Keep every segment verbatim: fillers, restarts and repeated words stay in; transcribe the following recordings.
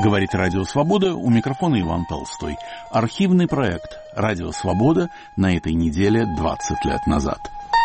Говорит Радио Свобода, у микрофона Иван Толстой. Архивный проект Радио Свобода на этой неделе двадцать лет назад.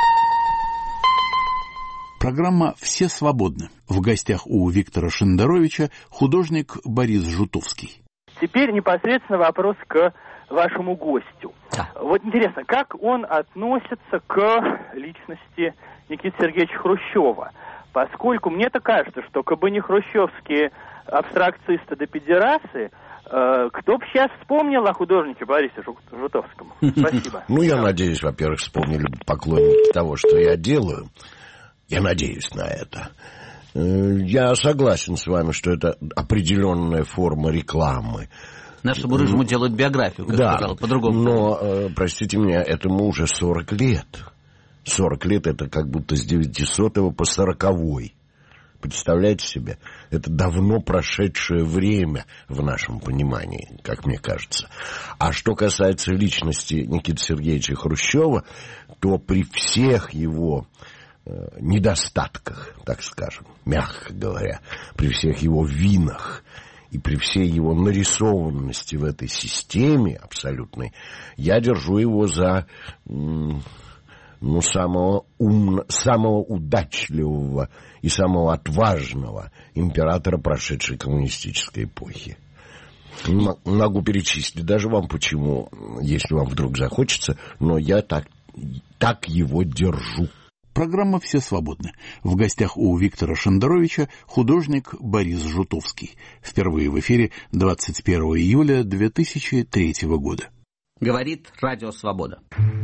Программа «Все свободны». В гостях у Виктора Шендеровича художник Борис Жутовский. Теперь непосредственно вопрос к вашему гостю. Да. Вот интересно, как он относится к личности Никиты Сергеевича Хрущева? Поскольку мне-то кажется, что кабы не хрущевские абстракцисты да педерасы, э, кто бы сейчас вспомнил о художнике Борисе Жутовском? Спасибо. Ну, я надеюсь, во-первых, вспомнили поклонники того, что я делаю. Я надеюсь на это. Я согласен с вами, что это определенная форма рекламы. Нашему рыжему делают биографию, как да, сказал, по-другому. Но, простите меня, этому уже сорок лет. сорок лет — это как будто с девятисотого по сороковой. Представляете себе? Это давно прошедшее время в нашем понимании, как мне кажется. А что касается личности Никиты Сергеевича Хрущева, то при всех его э, недостатках, так скажем, мягко говоря, при всех его винах и при всей его нарисованности в этой системе абсолютной, я держу его за... М- ну, самого, ум, самого удачливого и самого отважного императора прошедшей коммунистической эпохи. Могу перечислить даже вам почему, если вам вдруг захочется, но я так, так его держу. Программа «Все свободны». В гостях у Виктора Шендеровича художник Борис Жутовский. Впервые в эфире двадцать первого июля две тысячи третьего года. Говорит Радио Свобода.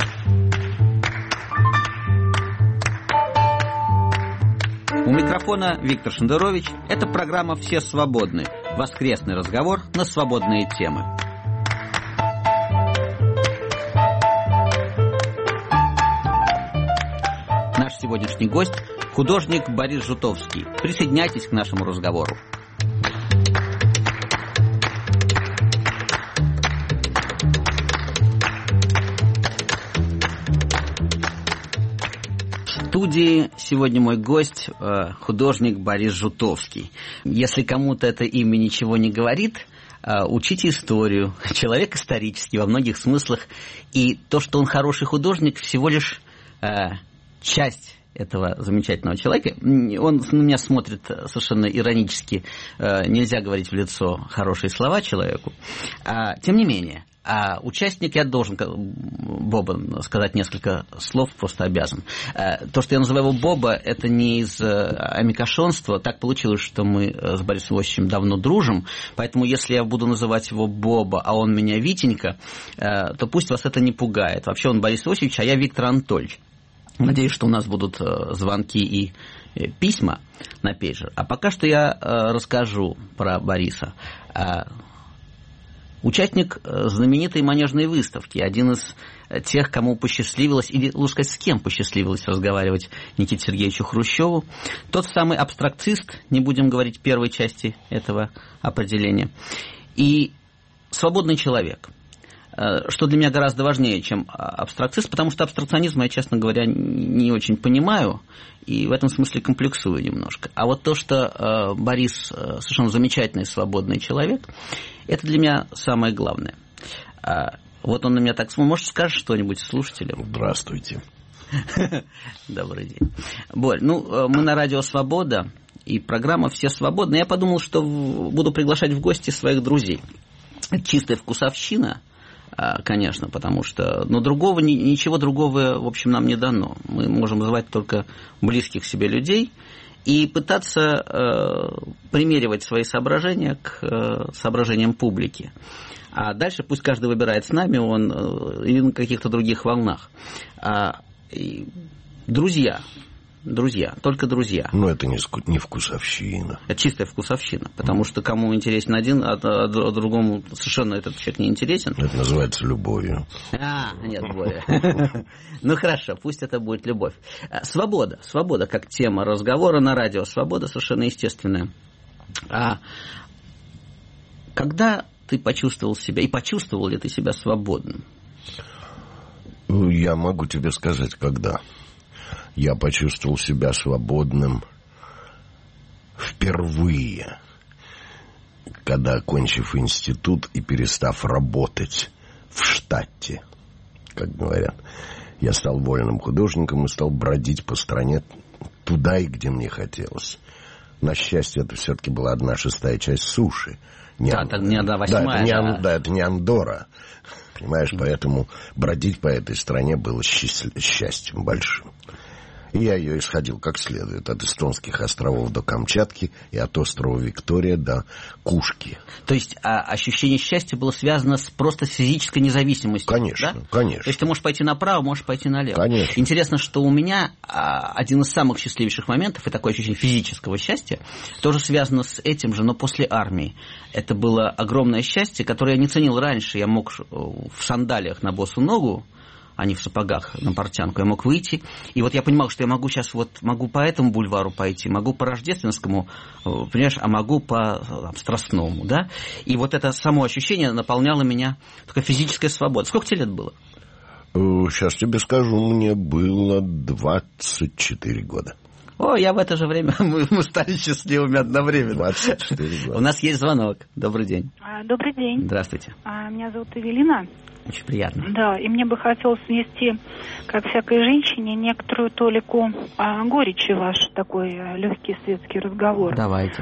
У микрофона Виктор Шендерович. Это программа «Все свободны». Воскресный разговор на свободные темы. Наш сегодняшний гость – художник Борис Жутовский. Присоединяйтесь к нашему разговору. В студии сегодня мой гость, художник Борис Жутовский. Если кому-то это имя ничего не говорит, учите историю. Человек исторический во многих смыслах. И то, что он хороший художник, всего лишь часть этого замечательного человека. Он на меня смотрит совершенно иронически. Нельзя говорить в лицо хорошие слова человеку. Тем не менее... А участник, я должен, Боба, сказать несколько слов, просто обязан. То, что я называю его Боба, это не из амикошонства. Так получилось, что мы с Борисом Иосифовичем давно дружим, поэтому если я буду называть его Боба, а он меня Витенька, то пусть вас это не пугает. Вообще он Борис Иосифович, а я Виктор Анатольевич. Надеюсь, что у нас будут звонки и письма на пейджер. А пока что я расскажу про Бориса. Участник знаменитой манежной выставки, один из тех, кому посчастливилось, или, лучше сказать, с кем посчастливилось разговаривать Никите Сергеевичу Хрущеву. Тот самый абстракцист, не будем говорить первой части этого определения, и свободный человек, что для меня гораздо важнее, чем абстракцист, потому что абстракционизм я, честно говоря, не очень понимаю, и в этом смысле комплексую немножко. А вот то, что Борис совершенно замечательный свободный человек, это для меня самое главное. Вот он на меня так смотрит. Может, скажешь что-нибудь слушателям? Здравствуйте. Добрый день. Борь, ну, мы на Радио Свобода, и программа «Все свободны». Я подумал, что буду приглашать в гости своих друзей. Чистая вкусовщина, конечно, потому что... Но другого, ничего другого, в общем, нам не дано. Мы можем звать только близких себе людей и пытаться э, примеривать свои соображения к э, соображениям публики. А дальше пусть каждый выбирает с нами, он э, или на каких-то других волнах. А, и, друзья, друзья, только друзья. Но это не, не вкусовщина. Это чистая вкусовщина, потому что кому интересен один, а, а, а другому совершенно этот человек не интересен. Это называется любовью. А, нет, Боря. Ну хорошо, пусть это будет любовь. Свобода. Свобода как тема разговора на радио. Свобода совершенно естественная. А когда ты почувствовал себя, и почувствовал ли ты себя свободным? Я могу тебе сказать, когда. Я почувствовал себя свободным впервые. когда, окончив институт и перестав работать в штате, как говорят, я стал вольным художником и стал бродить по стране туда и где мне хотелось. На счастье, это все-таки была одна шестая часть суши. Не да, Ан... это не одна восьмая. Да, это не, да. Ан... да, это не Андорра. Понимаешь, mm. поэтому бродить по этой стране было счаст... счастьем большим. И я ее исходил как следует. От эстонских островов до Камчатки и от острова Виктория до Кушки. То есть а, ощущение счастья было связано с просто с физической независимостью? Конечно, да? конечно. То есть ты можешь пойти направо, можешь пойти налево. Конечно. Интересно, что у меня а, один из самых счастливейших моментов, и такое ощущение физического счастья, тоже связано с этим же, но после армии. Это было огромное счастье, которое я не ценил раньше. Я мог в сандалиях на босу ногу, а не в сапогах на портянку. Я мог выйти. И вот я понимал, что я могу сейчас вот могу по этому бульвару пойти, могу по Рождественскому, понимаешь, а могу по там, Страстному, да? И вот это само ощущение наполняло меня такой физической свободой. Сколько тебе лет было? Сейчас тебе скажу, мне было двадцать четыре года. О, я в это же время, мы, мы стали счастливыми одновременно. двадцать четыре года. У нас есть звонок. Добрый день. Добрый день. Здравствуйте. Меня зовут Эвелина. Очень приятно. Да, и мне бы хотелось внести, как всякой женщине, некоторую толику а, горечи в ваш такой а, легкий светский разговор. Давайте.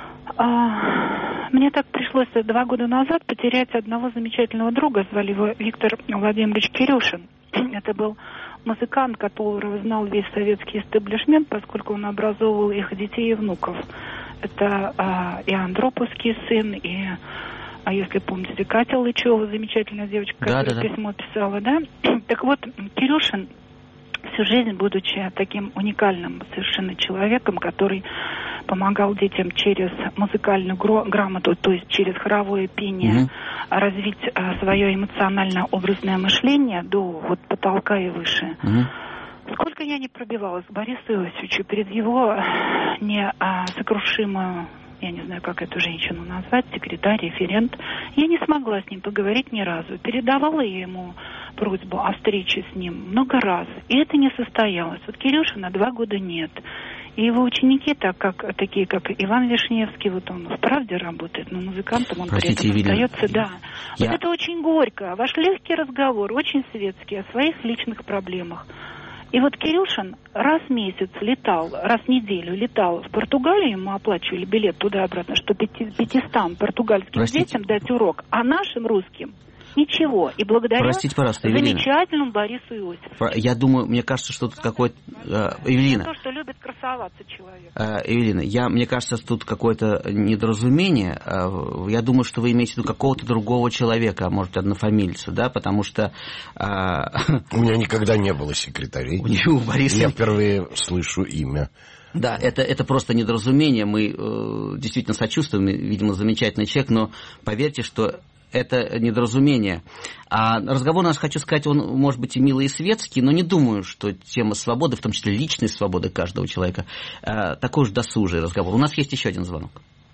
А, мне так пришлось два года назад потерять одного замечательного друга, звали его Виктор Владимирович Кирюшин. Это был музыкант, которого знал весь советский истеблишмент, поскольку он образовывал их детей и внуков. Это а, и Андроповский сын, и... А если помните, Катя Лычева, замечательная девочка, да, которая да, письмо писала, да? Так вот, Кирюшин, всю жизнь, будучи таким уникальным совершенно человеком, который помогал детям через музыкальную грамоту, то есть через хоровое пение, mm-hmm. развить а, свое эмоционально-образное мышление до вот потолка и выше. Mm-hmm. Сколько я не пробивалась к Борису Иосифовичу перед его несокрушимую... Я не знаю, как эту женщину назвать, секретарь, референт. Я не смогла с ним поговорить ни разу. Передавала ему просьбу о встрече с ним много раз. И это не состоялось. Вот Кирюшина два года нет. И его ученики, так как, такие как Иван Вишневский, вот он в «Правде» работает, но музыкантом он Простите, при этом остается. Да. Я... Вот это очень горько. Ваш легкий разговор, очень светский, о своих личных проблемах. И вот Кирюшин раз в месяц летал, раз в неделю летал в Португалию, ему оплачивали билет туда-обратно, чтобы пятистам португальским Простите. детям дать урок, а нашим русским ничего. И благодаря Простите, пожалуйста, замечательному Борису Иосифовичу. Я думаю, мне кажется, что тут какой-то... Э, Эвелина. То, что любит красоваться человек. Э, Эвелина, я, мне кажется, тут какое-то недоразумение. Э, я думаю, что вы имеете в виду какого-то другого человека, а может, однофамильца, да, потому что... Э... У меня никогда не было секретарей. У него, Бориса... Я впервые слышу имя. Да, это, это просто недоразумение. Мы э, действительно сочувствуем, видимо, замечательный человек, но поверьте, что... Это недоразумение. А разговор у нас, хочу сказать, он может быть и милый, и светский, но не думаю, что тема свободы, в том числе личной свободы каждого человека, такой уж досужий разговор. У нас есть еще один звонок.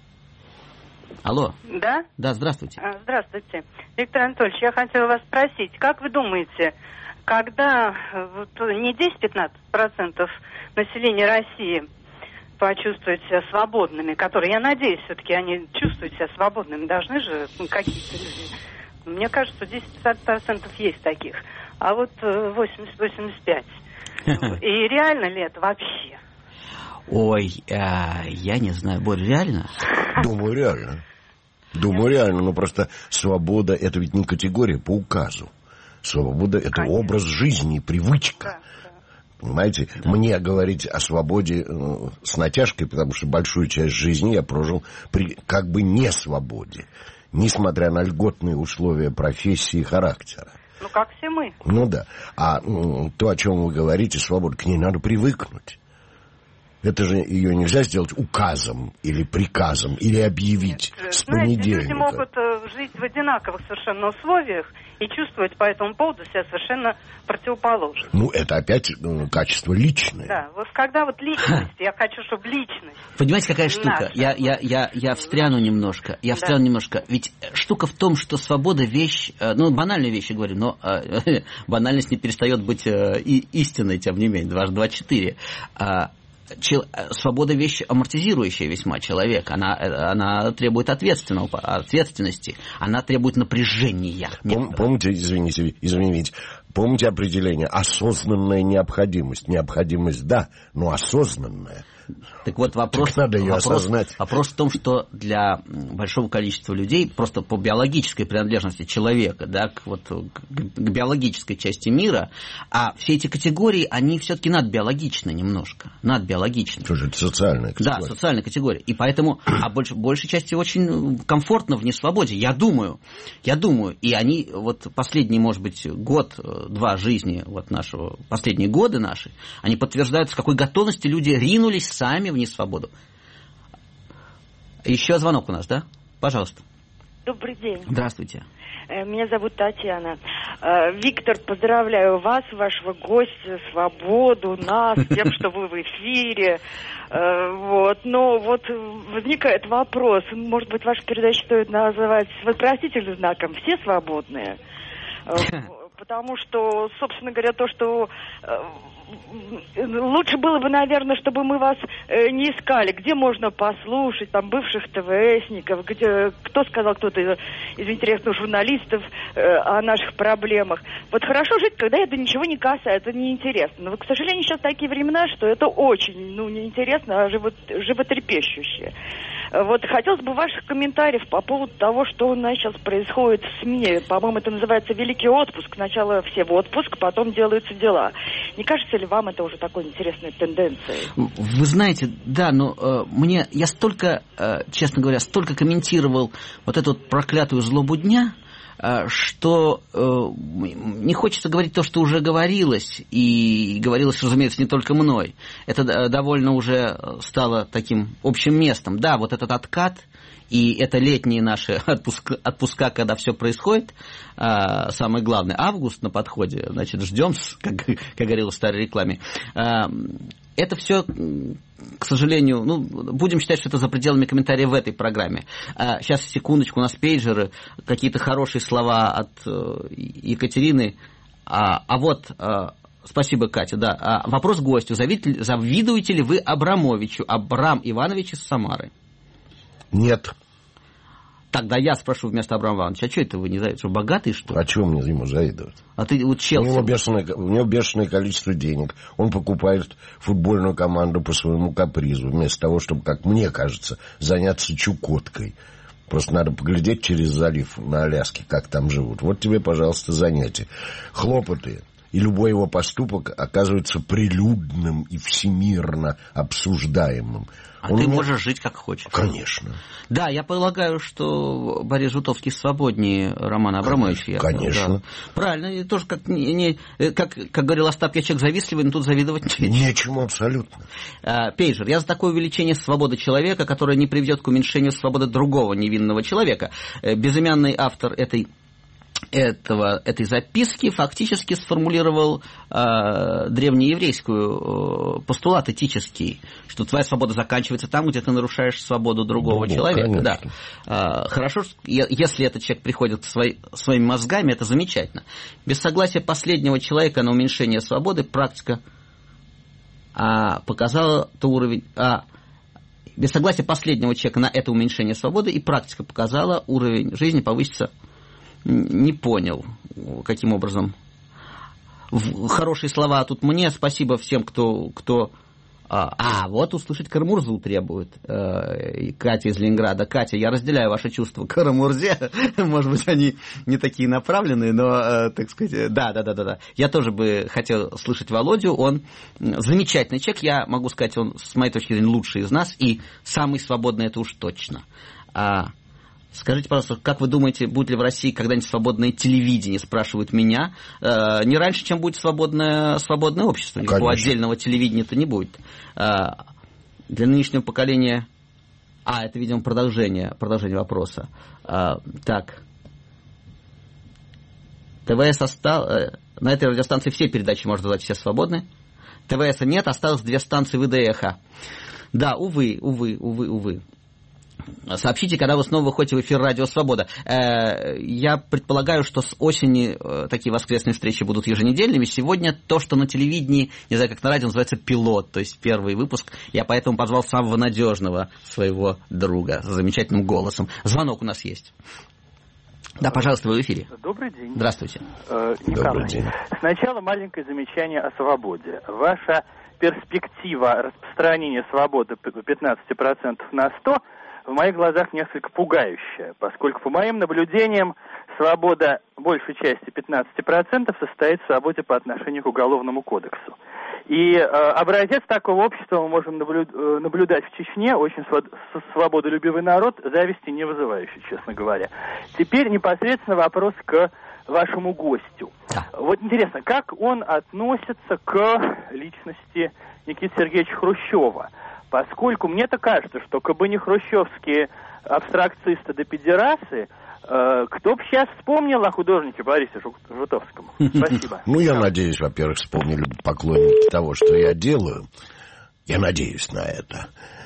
Алло. Да? Да, здравствуйте. Здравствуйте. Виктор Анатольевич, я хотела вас спросить, как вы думаете, когда вот, не десять-пятнадцать процентов населения России почувствовать себя свободными, которые, я надеюсь, все-таки они чувствуют себя свободными, должны же ну, какие-то люди. Мне кажется, десять-пятьдесят процентов есть таких, а вот восемьдесят-восемьдесят пять процентов. И реально ли это вообще? Ой, а, я не знаю, Борь, реально? Думаю, реально. Думаю, реально, но просто свобода — это ведь не категория по указу. Свобода — это Конечно. образ жизни, привычка. Да. Понимаете, да. Мне говорить о свободе э, с натяжкой, потому что большую часть жизни я прожил при как бы не свободе, несмотря на льготные условия профессии и характера. Ну, как все мы. Ну да. А э, то, о чем вы говорите, свобода, к ней надо привыкнуть. Это же ее нельзя сделать указом или приказом, или объявить Нет, с знаете, понедельника. Люди могут э, жить в одинаковых совершенно условиях и чувствовать по этому поводу себя совершенно противоположно. Ну, это опять ну, качество личное. Да, вот когда вот личность, я хочу, чтобы личность... Понимаете, какая штука? Наша. Я, я, я, я встряну немножко. Я встряну да. немножко. Ведь штука в том, что свобода вещь... Ну, банальные вещи говорю, но банальность не перестает быть истинной, тем не менее. Дважды два — четыре. свобода вещь амортизирующая весьма человека. Она, она требует ответственного, ответственности. Она требует напряжения. Пом, помните, извините, извините, помните определение осознанная необходимость. Необходимость, да, но осознанная. Так вот, вопрос, так надо ее вопрос, осознать. вопрос в том, что для большого количества людей, просто по биологической принадлежности человека, да, к, вот, к, к биологической части мира, а все эти категории, они все-таки надбиологичны немножко. Надбиологичны. Что же, это социальная категория. Да, социальная категория. И поэтому, а больш, большей части очень комфортно в несвободе. Я думаю, я думаю, и они, вот последний, может быть, год-два жизни, вот нашего, последние годы наши, они подтверждают, с какой готовностью люди ринулись сами в несвободу. Еще звонок у нас, да? Пожалуйста. Добрый день. Здравствуйте. Меня зовут Татьяна. Виктор, поздравляю вас, вашего гостя, свободу, нас, тем, что вы в эфире. Вот. Но вот возникает вопрос, может быть, вашу передачу стоит называть вопросительным знаком «Все свободные?» Потому что, собственно говоря, то, что лучше было бы, наверное, чтобы мы вас э, не искали. Где можно послушать, там, бывших ТВСников, где, кто сказал, кто-то из интересных журналистов э, о наших проблемах. Вот хорошо жить, когда это ничего не касается, неинтересно. Но, к сожалению, сейчас такие времена, что это очень, ну, неинтересно, а живот, животрепещущее. Вот хотелось бы ваших комментариев по поводу того, что у нас сейчас происходит в СМИ. По-моему, это называется великий отпуск. Сначала все в отпуск, потом делаются дела. Не кажется ли вам это уже такой интересной тенденцией? Вы знаете, да, но э, мне, я столько, э, честно говоря, столько комментировал вот эту вот проклятую злобу дня, э, что э, не хочется говорить то, что уже говорилось, и говорилось, разумеется, не только мной. Это э, довольно уже стало таким общим местом. Да, вот этот откат, и это летние наши отпуска, отпуска, когда все происходит. А, самое главное, август на подходе, значит, ждем, как, как говорилось в старой рекламе. А, это все, к сожалению, ну, будем считать, что это за пределами комментариев в этой программе. А, сейчас, секундочку, у нас пейджеры, какие-то хорошие слова от uh, Екатерины. А, а вот... Uh, Спасибо, Катя, да. А, вопрос гостю. Завидуете, завидуете ли вы Абрамовичу, Абрам Иванович из Самары? Нет. Тогда я спрошу вместо Абрама Ивановича, а что это вы не завидуете? Что, богатый, что ли? А чего мне ему завидовать? А ты вот Челси. У него бешеное, у него бешеное количество денег. Он покупает футбольную команду по своему капризу, вместо того, чтобы, как мне кажется, заняться Чукоткой. Просто надо поглядеть через залив на Аляске, как там живут. Вот тебе, пожалуйста, занятие. Хлопоты. И любой его поступок оказывается прилюдным и всемирно обсуждаемым. А Он ты меня... можешь жить как хочешь. Конечно. Да, я полагаю, что Борис Жутовский свободнее Романа Абрамовича. Конечно. Да. Правильно, и тоже как, не, как, как говорил Остап, я человек завистливый, но тут завидовать нечему. Нечему абсолютно. А, Пейджер, я за такое увеличение свободы человека, которое не приведет к уменьшению свободы другого невинного человека. Безымянный автор этой... Этого, этой записки фактически сформулировал э, древнееврейскую э, постулат этический, что твоя свобода заканчивается там, где ты нарушаешь свободу другого ну, человека. Да. Э, хорошо, если этот человек приходит к своей, своими мозгами, это замечательно. Без согласия последнего человека на уменьшение свободы практика а, показала то уровень... А, без согласия последнего человека на это уменьшение свободы и практика показала, уровень жизни повысится. Не понял, каким образом. Хорошие слова тут мне. Спасибо всем, кто... кто... А, вот услышать Карамурзу требует. Катя из Ленинграда. Катя, я разделяю ваши чувства к Карамурзе. Может быть, они не такие направленные, но, так сказать, да, да, да, да, да. Я тоже бы хотел слышать Володю. Он замечательный человек. Я могу сказать, он, с моей точки зрения, лучший из нас. И самый свободный, это уж точно. Скажите, пожалуйста, как вы думаете, будет ли в России когда-нибудь свободное телевидение, спрашивают меня. Э, не раньше, чем будет свободное, свободное общество. Никакого отдельного телевидения-то не будет. Э, для нынешнего поколения... А, это, видимо, продолжение, продолжение вопроса. Э, так. ТВС осталось... Э, на этой радиостанции все передачи, можно сказать, все свободны. ТВС нет, осталось две станции ВДЭХа. Да, увы, увы, увы, увы. Сообщите, когда вы снова выходите в эфир «Радио Свобода». Я предполагаю, что с осени такие воскресные встречи будут еженедельными. Сегодня то, что на телевидении, не знаю, как на радио, называется пилот, то есть первый выпуск. Я поэтому позвал самого надежного своего друга с замечательным голосом. Звонок у нас есть. Да, пожалуйста, вы в эфире. Добрый день. Здравствуйте. Э, Добрый день. Сначала маленькое замечание о свободе. Ваша перспектива распространения свободы пятнадцать процентов на сто в моих глазах несколько пугающая, поскольку, по моим наблюдениям, свобода большей части пятнадцать процентов состоит в свободе по отношению к Уголовному кодексу. И э, образец такого общества мы можем наблю... наблюдать в Чечне, очень своб... свободолюбивый народ, зависти не вызывающий, честно говоря. Теперь непосредственно вопрос к вашему гостю. Да. Вот интересно, как он относится к личности Никиты Сергеевича Хрущева? Поскольку мне-то кажется, что кабы не хрущевские абстракцисты да педерасы, э, кто бы сейчас вспомнил о художнике Борисе Жутовском? Спасибо. Ну, я надеюсь, во-первых, вспомнили поклонники того, что я делаю. Я надеюсь на это.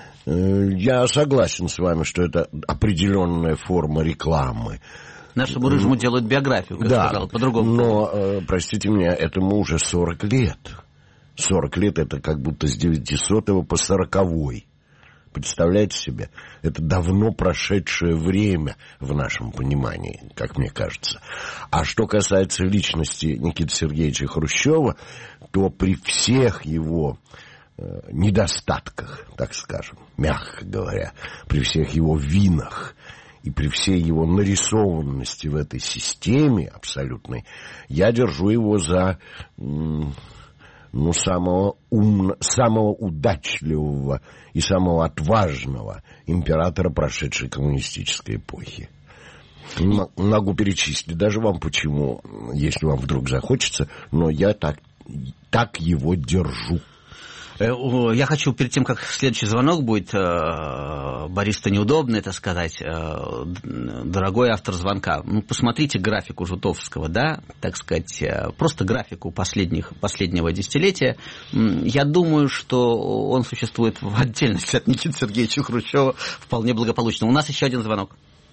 Я согласен с вами, что это определенная форма рекламы. Нашему рыжему делают биографию, как да, сказал, по-другому. Но, простите меня, этому уже сорок лет. сорок лет это как будто с девятисотого по сороковой. Представляете себе? Это давно прошедшее время в нашем понимании, как мне кажется. А что касается личности Никиты Сергеевича Хрущева, то при всех его э, недостатках, так скажем, мягко говоря, при всех его винах и при всей его нарисованности в этой системе абсолютной, я держу его за... М- ну, самого умного, самого удачливого и самого отважного императора прошедшей коммунистической эпохи. Могу перечислить даже вам почему, если вам вдруг захочется, но я так, так его держу. Я хочу, перед тем, как следующий звонок будет, Борис-то неудобно это сказать, дорогой автор звонка, ну, посмотрите графику Жутовского, да, так сказать, просто графику последних, последнего десятилетия. Я думаю, что он существует в отдельности от Никиты Сергеевича Хрущева вполне благополучно. У нас еще один звонок.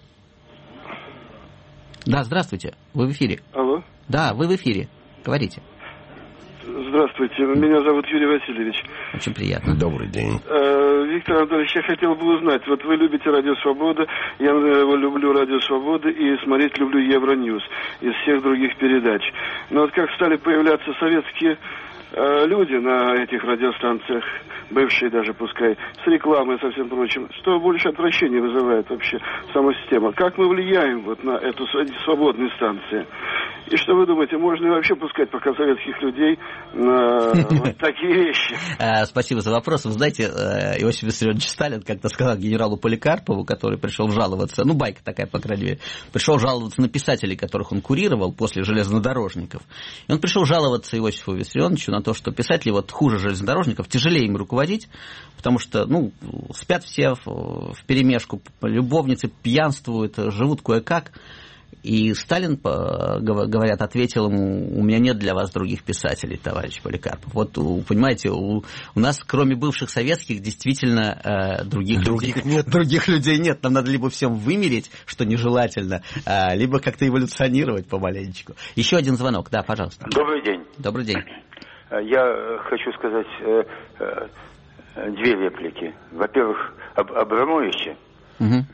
Да, здравствуйте, вы в эфире. Алло. Да, вы в эфире, говорите. Здравствуйте, меня зовут Юрий Васильевич. Очень приятно. Добрый день. Виктор Анатольевич, я хотел бы узнать, вот вы любите Радио Свобода, я его люблю Радио Свобода и смотреть люблю Евроньюз из всех других передач. Но вот как стали появляться советские э, люди на этих радиостанциях, бывшие даже пускай, с рекламой и со всем прочим, что больше отвращения вызывает вообще сама система? Как мы влияем вот на эту свободные станции? И что вы думаете, можно ли вообще пускать пока советских людей на вот такие вещи? Спасибо за вопрос. Вы знаете, Иосиф Виссарионович Сталин как-то сказал генералу Поликарпову, который пришел жаловаться, ну, байка такая, по крайней мере, пришел жаловаться на писателей, которых он курировал после железнодорожников. И он пришел жаловаться Иосифу Виссарионовичу на то, что писатели вот хуже железнодорожников, тяжелее им руководить, потому что, ну, спят все вперемешку, любовницы пьянствуют, живут кое-как. И Сталин, говорят, ответил ему: у меня нет для вас других писателей, товарищ Поликарпов. Вот, понимаете, у, у нас, кроме бывших советских, действительно других, других, людей, нет. других людей нет. Нам надо либо всем вымереть, что нежелательно, либо как-то эволюционировать помаленечку. Еще один звонок, да, пожалуйста. Добрый день. Добрый день. Я хочу сказать э, э, две реплики. Во-первых, об Абрамовиче. Угу.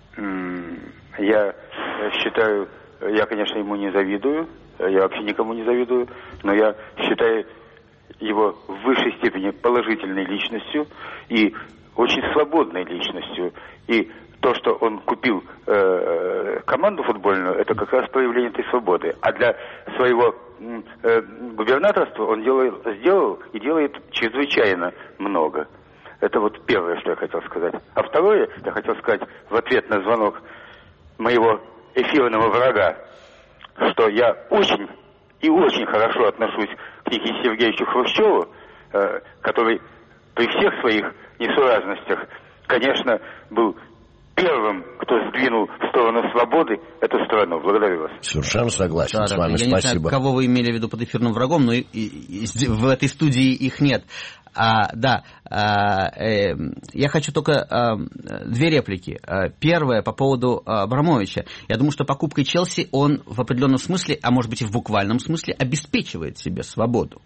Я считаю, я, конечно, ему не завидую, я вообще никому не завидую, но я считаю его в высшей степени положительной личностью и очень свободной личностью. И то, что он купил э, команду футбольную, это как раз проявление этой свободы. А для своего э, губернаторства он делает, сделал и делает чрезвычайно много. Это вот первое, что я хотел сказать. А второе, я хотел сказать в ответ на звонок моего эфирного врага, что я очень и очень хорошо отношусь к Никите Сергеевичу Хрущеву, э, который при всех своих несуразностях, конечно, был первым, кто сдвинул в сторону свободы эту страну. Благодарю вас. Совершенно согласен да, с вами. Я Спасибо. не знаю, кого вы имели в виду под эфирным врагом, но и, и, и, в этой студии их нет. А, да, а, э, я хочу только а, две реплики. Первая по поводу Абрамовича. Я думаю, что покупкой Челси он в определенном смысле, а может быть и в буквальном смысле, обеспечивает себе свободу.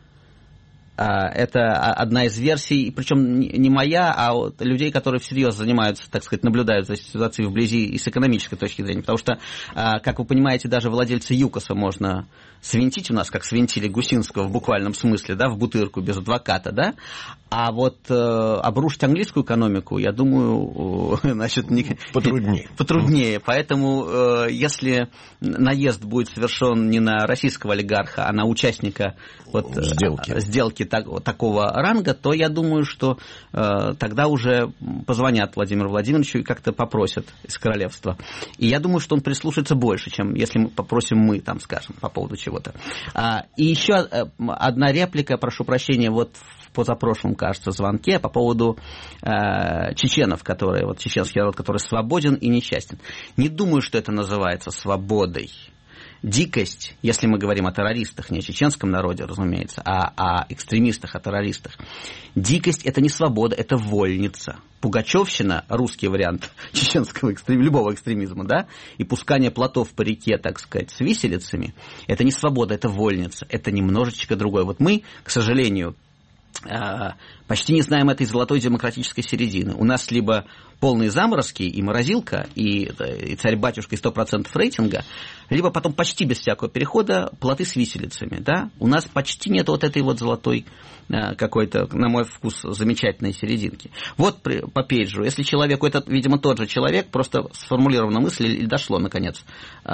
Это одна из версий, причем не моя, а вот людей, которые всерьез занимаются, так сказать, наблюдают за ситуацией вблизи и с экономической точки зрения. Потому что, как вы понимаете, даже владельца ЮКОСа можно свинтить у нас, как свинтили Гусинского в буквальном смысле, да, в бутырку без адвоката, да. А вот э, обрушить английскую экономику, я думаю, э, значит, не... потруднее. Потруднее. Поэтому, э, если наезд будет совершен не на российского олигарха, а на участника вот, сделки, э, сделки так, такого ранга, то я думаю, что э, тогда уже позвонят Владимиру Владимировичу и как-то попросят из королевства. И я думаю, что он прислушается больше, чем если мы попросим мы, там, скажем, по поводу чего-то. А, и еще одна реплика, прошу прощения, вот в позапрошлом, кажется, звонке по поводу э, чеченов, которые, вот чеченский народ, который свободен и несчастен. Не думаю, что это называется свободой. Дикость, если мы говорим о террористах, не о чеченском народе, разумеется, а о экстремистах, о террористах. Дикость – это не свобода, это вольница. Пугачевщина, русский вариант чеченского экстрем, любого экстремизма, да, и пускание плотов по реке, так сказать, с виселицами – это не свобода, это вольница, это немножечко другое. Вот мы, к сожалению, почти не знаем этой золотой демократической середины. У нас либо полные заморозки и морозилка, и, и царь-батюшка, и сто процентов рейтинга, либо потом почти без всякого перехода плоты с виселицами. Да? У нас почти нет вот этой вот золотой какой-то, на мой вкус, замечательной серединки. Вот при, по пейджеру, если человеку, это, видимо, тот же человек, просто сформулирована мысль и дошло, наконец,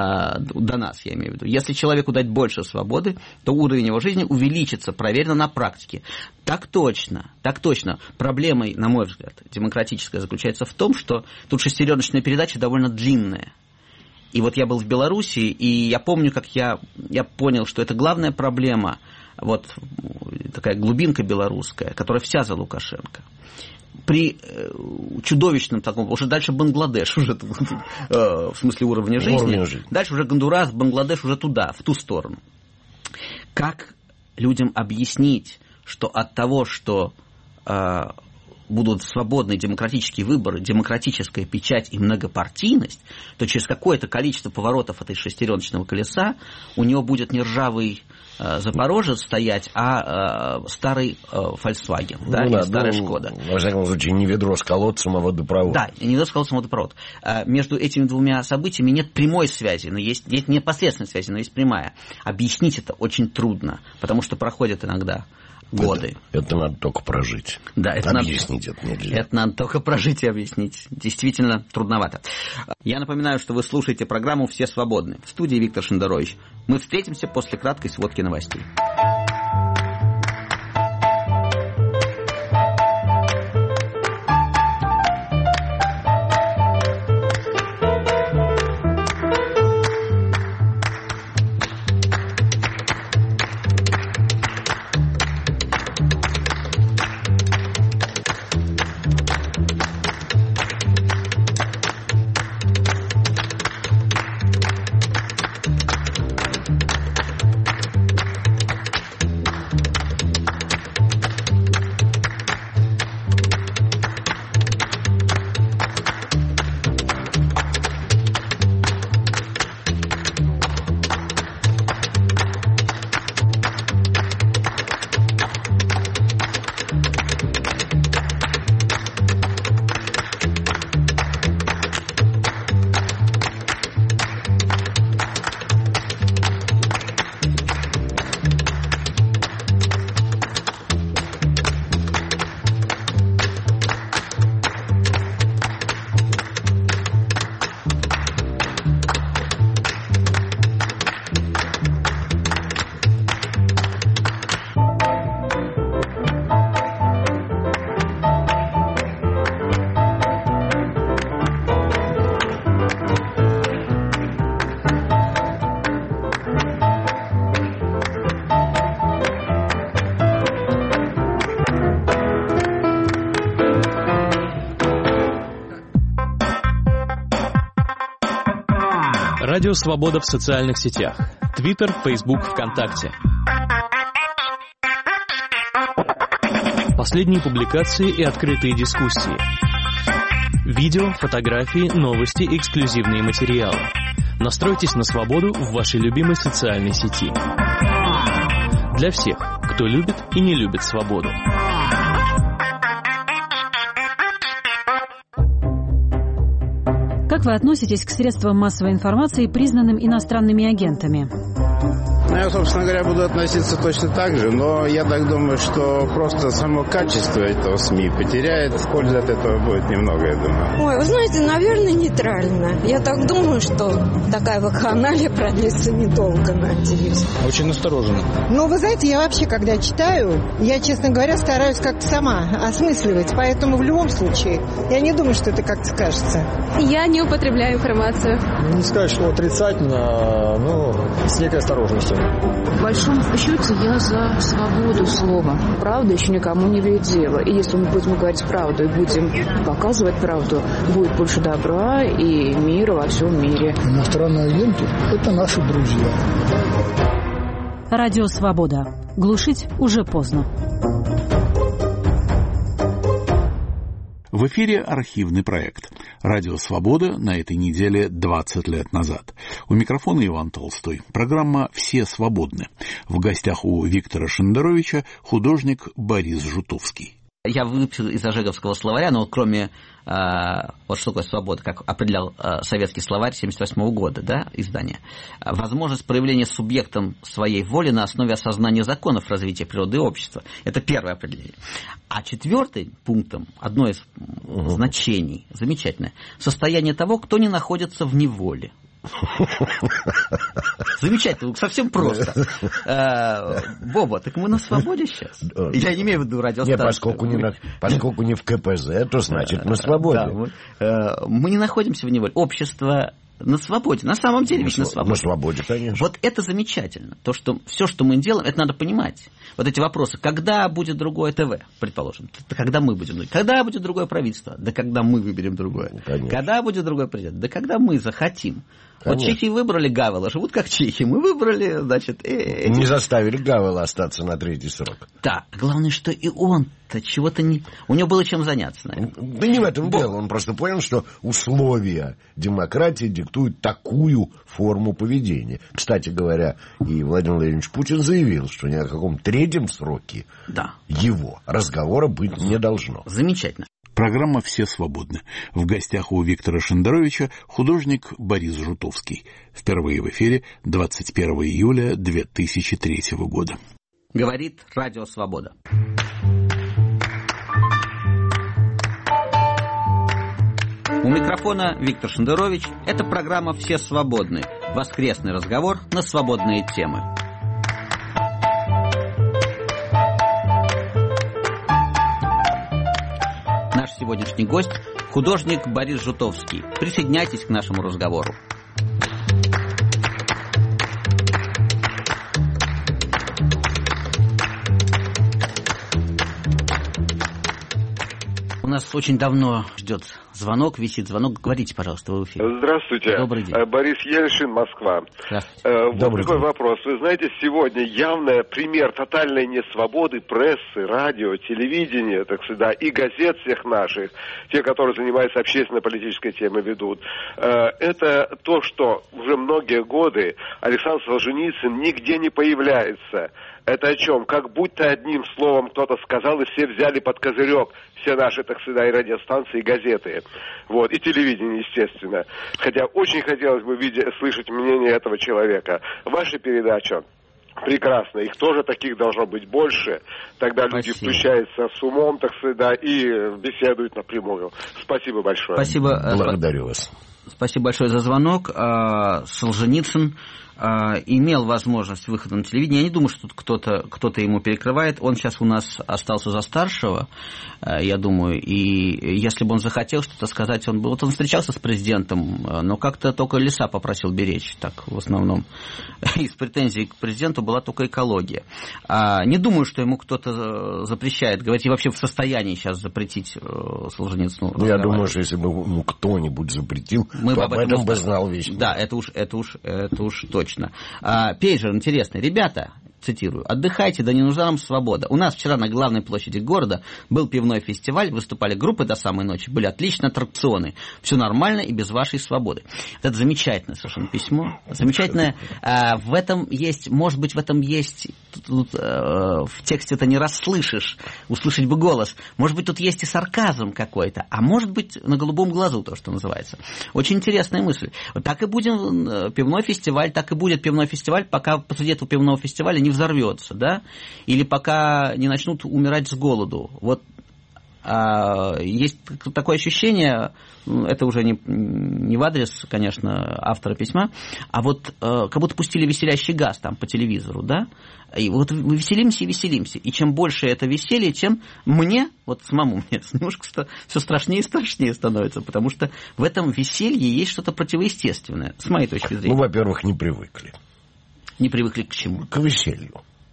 до нас, я имею в виду. Если человеку дать больше свободы, то уровень его жизни увеличится, проверено на практике. Так точно, так точно. Проблемой, на мой взгляд, демократическая заключается в том, что тут шестереночная передача довольно длинная. И вот я был в Белоруссии, и я помню, как я, я понял, что это главная проблема, вот такая глубинка белорусская, которая вся за Лукашенко. При э, чудовищном таком, уже дальше Бангладеш, уже э, в смысле уровня жизни, уровня жизни, дальше уже Гондурас, Бангладеш, уже туда, в ту сторону. Как людям объяснить, что от того, что э, будут свободные демократические выборы, демократическая печать и многопартийность, то через какое-то количество поворотов этой шестереночного колеса у него будет не ржавый э, Запорожец стоять, а э, старый э, Volkswagen, ну, да, или да, старая ну, Шкода. Во всяком случае, не ведро с колодцем, а водопровод. Да, не ведро с колодцем, а водопровод. Э, между этими двумя событиями нет прямой связи, но есть, нет непосредственной связи, но есть прямая. Объяснить это очень трудно, потому что проходят иногда годы. Это, это надо только прожить. Да, это объяснить надо, это нельзя. Это надо только прожить и объяснить. Действительно трудновато. Я напоминаю, что вы слушаете программу «Все свободны». В студии Виктор Шендерович. Мы встретимся после краткой сводки новостей. Радио «Свобода» в социальных сетях. Твиттер, Фейсбук, ВКонтакте. Последние публикации и открытые дискуссии. Видео, фотографии, новости, эксклюзивные материалы. Настройтесь на свободу в вашей любимой социальной сети. Для всех, кто любит и не любит свободу. Как вы относитесь к средствам массовой информации, признанным иностранными агентами? Ну, я, собственно говоря, буду относиться точно так же, но я так думаю, что просто само качество этого СМИ потеряет, пользы от этого будет немного, я думаю. Ой, вы знаете, наверное, нейтрально. Я так думаю, что такая вакханалия продлится недолго, надеюсь. Очень настороженно. Ну, вы знаете, я вообще, когда читаю, я, честно говоря, стараюсь как-то сама осмысливать, поэтому в любом случае я не думаю, что это как-то скажется. Я не употребляю информацию. Не сказать, что отрицательно, но с некой осторожностью. В большом счете я за свободу слова. Правда еще никому не вредила. И если мы будем говорить правду и будем показывать правду, будет больше добра и мира во всем мире. Иностранные агенты – это наши друзья. Радио «Свобода». Глушить уже поздно. В эфире архивный проект. Радио «Свобода» на этой неделе двадцать лет назад. У микрофона Иван Толстой. Программа «Все свободны». В гостях у Виктора Шендеровича художник Борис Жутовский. Я выпил из Ожеговского словаря, но кроме э, вот что такое свобода, как определял э, советский словарь семьдесят восьмого года, да, издание, возможность проявления субъектом своей воли на основе осознания законов развития природы и общества. Это первое определение. А четвертым пунктом, одно из угу. значений, замечательное, состояние того, кто не находится в неволе. Замечательно, совсем просто. Боба, так мы на свободе сейчас? Я не имею в виду радиостанцию. Нет, поскольку не, на, поскольку не в ка пэ зэ, то значит на свободе. Да, мы, мы не находимся в неволе. Общество на свободе. На самом деле ведь на свободе. На свободе, конечно. Вот это замечательно. То, что все, что мы делаем, это надо понимать. Вот эти вопросы. Когда будет другое ТВ, предположим? Да когда мы будем. Когда будет другое правительство? Да когда мы выберем другое. Конечно. Когда будет другой президент? Да когда мы захотим. Конечно. Вот чехи выбрали Гавела, живут как чехи. Мы выбрали, значит... Э, эти... Не заставили Гавела остаться на третий срок. Да. Главное, что и он-то чего-то не... У него было чем заняться, наверное. Да не в этом дело. Он просто понял, что условия демократии диктуют такую форму поведения. Кстати говоря, и Владимир Владимирович Путин заявил, что ни о каком третьем сроке да. его разговора быть не должно. Замечательно. Программа «Все свободны». В гостях у Виктора Шендеровича художник Борис Жутовский. Впервые в эфире двадцать первого июля две тысячи третьего года. Говорит Радио «Свобода». У микрофона Виктор Шендерович. Это программа «Все свободны». Воскресный разговор на свободные темы. Наш сегодняшний гость – художник Борис Жутовский. Присоединяйтесь к нашему разговору. У нас очень давно ждет звонок, висит звонок. Говорите, пожалуйста, вы в эфире. Здравствуйте. Добрый день. Борис Ельшин, Москва. Здравствуйте. Вот Добрый такой день. Вопрос. Вы знаете, сегодня явный пример тотальной несвободы прессы, радио, телевидения, так сказать, и газет всех наших, те, которые занимаются общественно-политической темой, ведут. Это то, что уже многие годы Александр Солженицын нигде не появляется. Это о чем? Как будто одним словом кто-то сказал, и все взяли под козырек все наши, так сказать, и радиостанции, и газеты. Вот, и телевидение, естественно. Хотя очень хотелось бы видеть, слышать мнение этого человека. Ваша передача прекрасно. Их тоже таких должно быть больше. Тогда Спасибо. Люди включаются с умом, так сказать, да, и беседуют напрямую. Спасибо большое. Спасибо. Благодарю вас. Спасибо большое за звонок. Солженицын имел возможность выхода на телевидение. Я не думаю, что тут кто-то, кто-то ему перекрывает. Он сейчас у нас остался за старшего, я думаю. И если бы он захотел что-то сказать, он бы... Вот он встречался с президентом, но как-то только леса попросил беречь, так в основном. Из претензий к президенту была только экология. Не думаю, что ему кто-то запрещает говорить, и вообще в состоянии сейчас запретить Солженицыну. Ну, я думаю, что если бы ему кто-нибудь запретил, Мы об этом бы бы знал весь мир. Да, это уж, это уж, это уж точно. Да, это уж, это уж, это уж точно. А, пейджер интересный. Ребята, цитирую, «Отдыхайте, да не нужна нам свобода. У нас вчера на главной площади города был пивной фестиваль, выступали группы до самой ночи, были отличные аттракционы. Все нормально и без вашей свободы». Это замечательное совершенно письмо. Замечательное. А, в этом есть, может быть, в этом есть, тут, тут, а, в тексте это не расслышишь, услышать бы голос. Может быть, тут есть и сарказм какой-то, а может быть, на голубом глазу, то, что называется. Очень интересная мысль. Вот так и будет пивной фестиваль, так и будет пивной фестиваль, пока посреди этого пивного фестиваля не взорвется, да, или пока не начнут умирать с голоду. Вот а, есть такое ощущение, это уже не, не в адрес, конечно, автора письма, а вот а, как будто пустили веселящий газ там по телевизору, да, и вот мы веселимся и веселимся, и чем больше это веселье, тем мне, вот самому мне немножко все страшнее и страшнее становится, потому что в этом веселье есть что-то противоестественное, с моей точки зрения. Ну, во-первых, не привыкли. Не привыкли к чему? К веселью.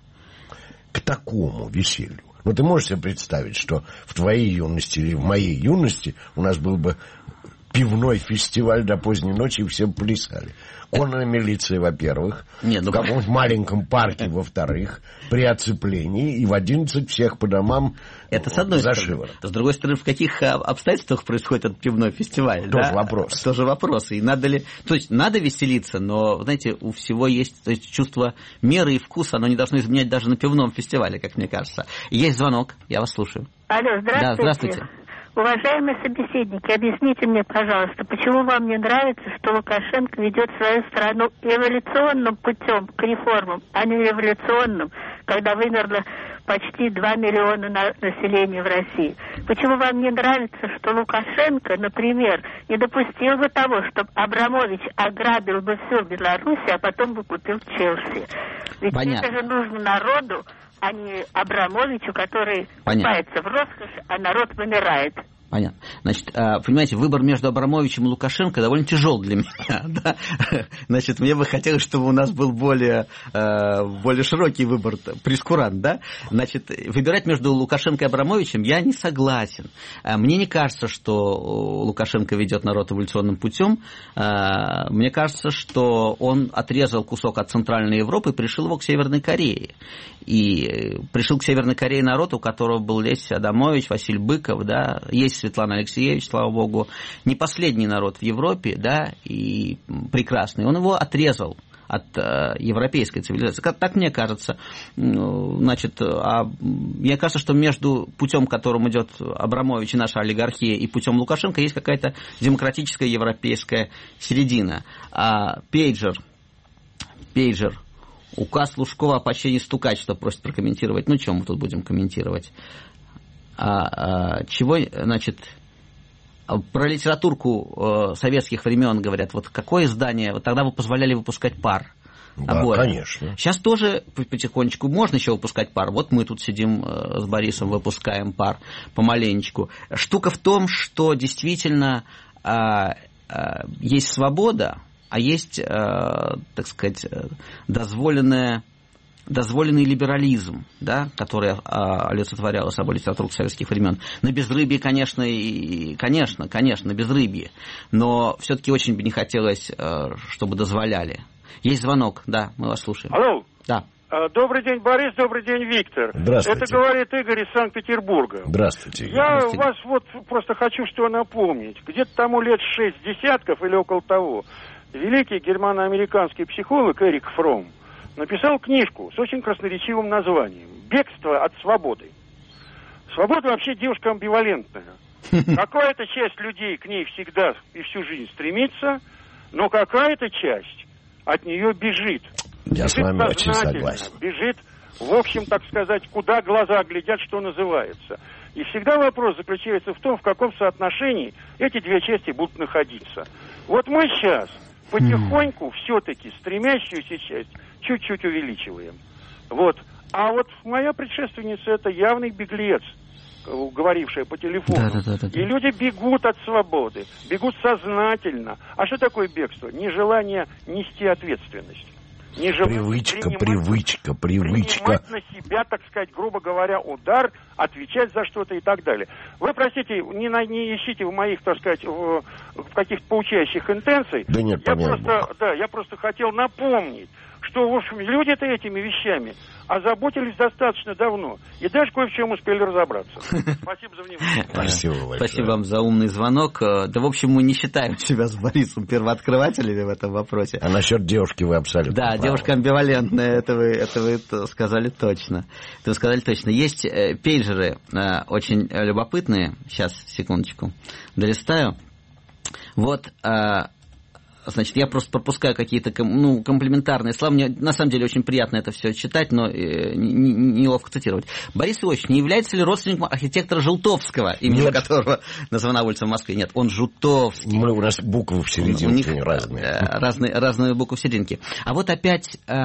К такому веселью. Ну, ты можешь себе представить, что в твоей юности или в моей юности у нас был бы пивной фестиваль до поздней ночи, и все плясали. Конная милиция, во-первых, Нет, ну... в каком-то маленьком парке, во-вторых, при оцеплении, и в одиннадцать всех по домам это с одной стороны. С другой стороны, в каких обстоятельствах происходит этот пивной фестиваль? Тоже да? вопрос. Тоже вопрос. И надо ли... То есть, надо веселиться, но, знаете, у всего есть, то есть, чувство меры и вкуса, оно не должно изменять даже на пивном фестивале, как мне кажется. Есть звонок, я вас слушаю. Алло, здравствуйте. Да, здравствуйте. Уважаемые собеседники, объясните мне, пожалуйста, почему вам не нравится, что Лукашенко ведет свою страну эволюционным путем к реформам, а не революционным, когда вымерло почти два миллиона на населения в России? Почему вам не нравится, что Лукашенко, например, не допустил бы того, чтобы Абрамович ограбил бы всю Беларусь, а потом бы купил Челси? Ведь Понятно. Это же нужно народу, а не Абрамовичу, который купается в роскошь, а народ вымирает. Понятно. Значит, понимаете, выбор между Абрамовичем и Лукашенко довольно тяжел для меня. Да? Значит, мне бы хотелось, чтобы у нас был более, более широкий выбор, прескурант, да? Значит, выбирать между Лукашенко и Абрамовичем я не согласен. Мне не кажется, что Лукашенко ведет народ эволюционным путем. Мне кажется, что он отрезал кусок от Центральной Европы и пришил его к Северной Корее. И пришел к Северной Корее народ, у которого был Лесь Адамович, Василий Быков, да, есть Светлана Алексеевич, слава богу, не последний народ в Европе, да, и прекрасный. Он его отрезал от э, европейской цивилизации. Как, так мне кажется. Значит, а, мне кажется, что между путем, которым идет Абрамович и наша олигархия, и путем Лукашенко есть какая-то демократическая европейская середина. А пейджер, пейджер, указ Лужкова о поощрении стукачества просит прокомментировать. Ну, что мы тут будем комментировать? А, а, чего, значит, про литературку э, советских времен говорят, вот какое издание, вот тогда вы позволяли выпускать пар. Да, обоим. Конечно. Сейчас тоже потихонечку можно еще выпускать пар. Вот мы тут сидим э, с Борисом, выпускаем пар помаленечку. Штука в том, что действительно э, э, есть свобода, а есть, э, так сказать, дозволенная дозволенный либерализм, да, который а, олицетворяла собой литература советских времен. На безрыбье, конечно, и, конечно, конечно, на безрыбье. Но все-таки очень бы не хотелось, чтобы дозволяли. Есть звонок, да, мы вас слушаем. Алло. Да. Добрый день, Борис, добрый день, Виктор. Здравствуйте. Это говорит Игорь из Санкт-Петербурга. Здравствуйте. Я Здравствуйте. вас вот просто хочу что напомнить. Где-то тому лет шесть десятков или около того, великий германо-американский психолог Эрик Фромм написал книжку с очень красноречивым названием «Бегство от свободы». Свобода вообще девушка амбивалентная. Какая-то часть людей к ней всегда и всю жизнь стремится, но какая-то часть от нее бежит. Я бежит с вами очень согласен. Бежит, в общем, так сказать, куда глаза глядят, что называется. И всегда вопрос заключается в том, в каком соотношении эти две части будут находиться. Вот мы сейчас потихоньку все-таки стремящуюся часть чуть-чуть увеличиваем. Вот. А вот моя предшественница — это явный беглец, говорившая по телефону. Да, да, да, да. И люди бегут от свободы, бегут сознательно. А что такое бегство? Нежелание нести ответственность. не желать Привычка, принимать, привычка, привычка. принимать на себя, так сказать, грубо говоря, удар, отвечать за что-то и так далее. Вы, простите, не, на, не ищите в моих, так сказать, в, в каких-то поучающих интенций. Да нет, я понятно. просто, да, я просто хотел напомнить, что, в общем, люди-то этими вещами озаботились достаточно давно. И даже кое в чем успели разобраться. Спасибо за внимание. Спасибо большое. Спасибо вам за умный звонок. Да, в общем, мы не считаем себя с Борисом первооткрывателями в этом вопросе. А насчет девушки вы абсолютно Да, правы. девушка амбивалентная, это вы, это вы сказали точно. Это вы сказали точно. Есть э, пейджеры э, очень любопытные. Сейчас, секундочку, долистаю. Вот... Э, Значит, я просто пропускаю какие-то ну, комплиментарные слова. Мне на самом деле очень приятно это все читать, но э, неловко цитировать. Борис Иосифович, не является ли родственником архитектора Желтовского, имени Нет. которого названа улица в Москве? Нет, он Жутовский. Мы, у нас буквы в серединке у них разные. разные. Разные буквы в серединке. А вот опять э,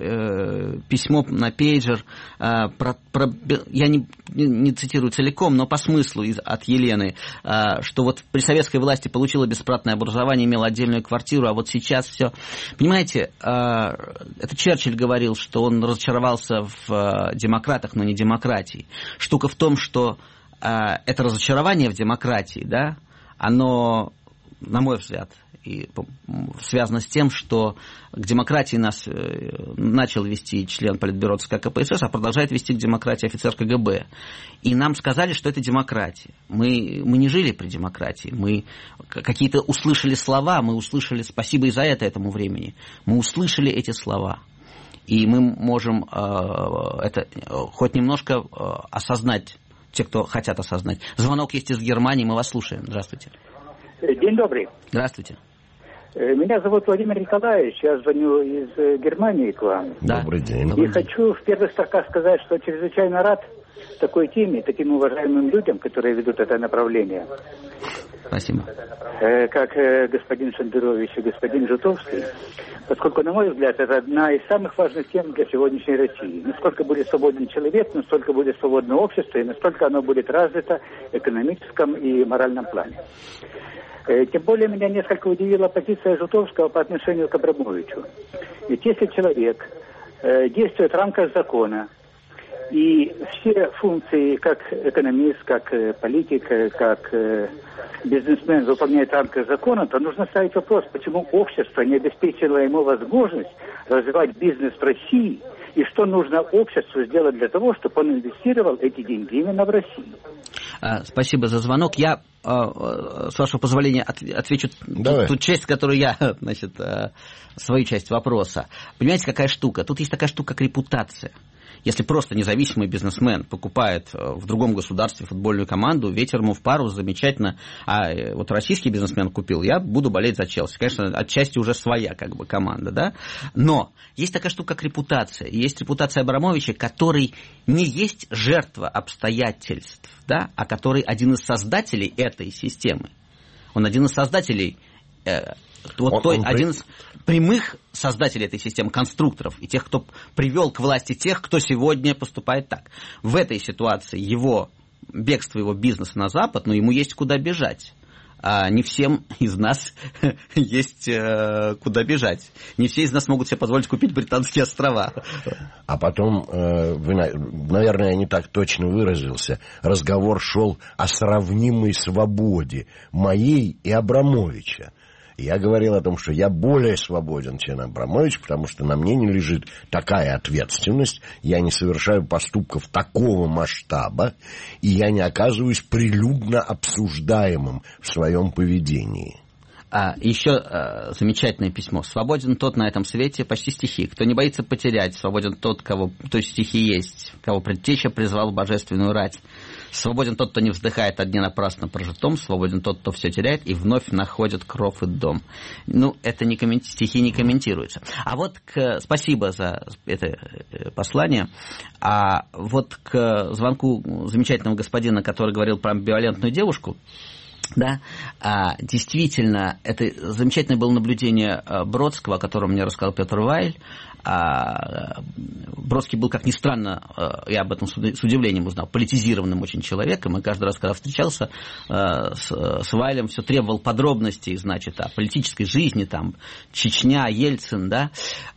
э, письмо на пейджер. Э, про, про, я не, не цитирую целиком, но по смыслу из, от Елены, э, что вот при советской власти получила бесплатное образование, имела отдельную квартиру, а вот сейчас все... Понимаете, это Черчилль говорил, что он разочаровался в демократах, но не демократии. Штука в том, что это разочарование в демократии, да, оно, на мой взгляд, и связано с тем, что к демократии нас начал вести член Политбюро ЦК КПСС, а продолжает вести к демократии офицер КГБ. И нам сказали, что это демократия. Мы, мы не жили при демократии. Мы какие-то услышали слова, мы услышали, спасибо и за это этому времени, мы услышали эти слова. И мы можем э, это хоть немножко э, осознать, те, кто хотят осознать. Звонок есть из Германии, мы вас слушаем. Здравствуйте. День добрый. Здравствуйте. Меня зовут Владимир Николаевич, я звоню из Германии к вам. Да. Добрый день. И Добрый хочу в первых строках сказать, что чрезвычайно рад такой теме, таким уважаемым людям, которые ведут это направление. Спасибо. Как господин Шендерович и господин Жутовский, поскольку, на мой взгляд, это одна из самых важных тем для сегодняшней России. Насколько будет свободен человек, настолько будет свободное общество, и настолько оно будет развито в экономическом и моральном плане. Тем более меня несколько удивила позиция Жутовского по отношению к Абрамовичу. Ведь если человек э, действует в рамках закона, и все функции, как экономист, как э, политик, э, как э, бизнесмен выполняет в рамках закона, то нужно ставить вопрос, почему общество не обеспечило ему возможность развивать бизнес в России, и что нужно обществу сделать для того, чтобы он инвестировал эти деньги именно в Россию. Спасибо за звонок. Я, с вашего позволения, отвечу ту, ту часть, которую я, значит, свою часть вопроса. Понимаете, какая штука? Тут есть такая штука, как репутация. Если просто независимый бизнесмен покупает в другом государстве футбольную команду, ветер ему в пару, замечательно. А вот российский бизнесмен купил, я буду болеть за Челси. Конечно, отчасти уже своя как бы команда, да? Но есть такая штука, как репутация. Есть репутация Абрамовича, который не есть жертва обстоятельств, да, а который один из создателей этой системы. Он один из создателей... Э, Вот он, той, он один из прямых создателей этой системы, конструкторов, и тех, кто привел к власти тех, кто сегодня поступает так. В этой ситуации его бегство, его бизнеса на Запад, но ему есть куда бежать. А не всем из нас есть э, куда бежать. Не все из нас могут себе позволить купить Британские острова. А потом, э, вы, наверное, я не так точно выразился, разговор шел о сравнимой свободе моей и Абрамовича. Я говорил о том, что я более свободен, чем Абрамович, потому что на мне не лежит такая ответственность, я не совершаю поступков такого масштаба, и я не оказываюсь прилюдно обсуждаемым в своем поведении. А, еще а, замечательное письмо. «Свободен тот на этом свете», почти стихи. «Кто не боится потерять, свободен тот, кого, то есть стихи есть, кого предтеча призвал в божественную рать. Свободен тот, кто не вздыхает о дне напрасно прожитом, свободен тот, кто все теряет и вновь находит кров и дом». Ну, это не коммен... стихи не комментируются. А вот к... спасибо за это послание. А вот к звонку замечательного господина, который говорил про амбивалентную девушку, Да, а, действительно, это замечательное было наблюдение Бродского, о котором мне рассказал Петр Вайль. А, Бродский был, как ни странно, я об этом с удивлением узнал, политизированным очень человеком, и каждый раз, когда встречался с, с Вайлем, все требовал подробностей, значит, о политической жизни, там, Чечня, Ельцин, да,